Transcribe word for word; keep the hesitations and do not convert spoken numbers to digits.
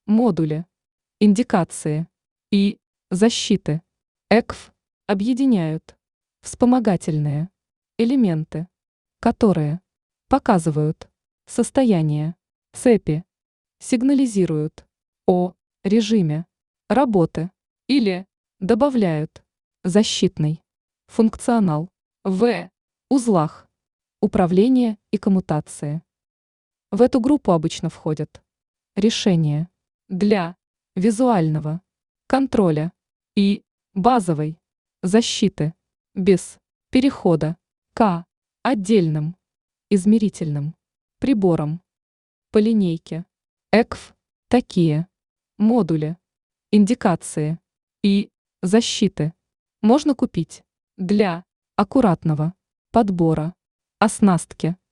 модули, индикации и защиты и кей эф объединяют вспомогательные элементы, которые показывают состояние цепи, сигнализируют о режиме работы или добавляют защитный функционал в узлах управления и коммутации. В эту группу обычно входят решения для визуального контроля и базовой защиты без перехода к отдельным измерительным приборам по линейке и кей эф. Такие модули, индикации и защиты можно купить для аккуратного подбора оснастки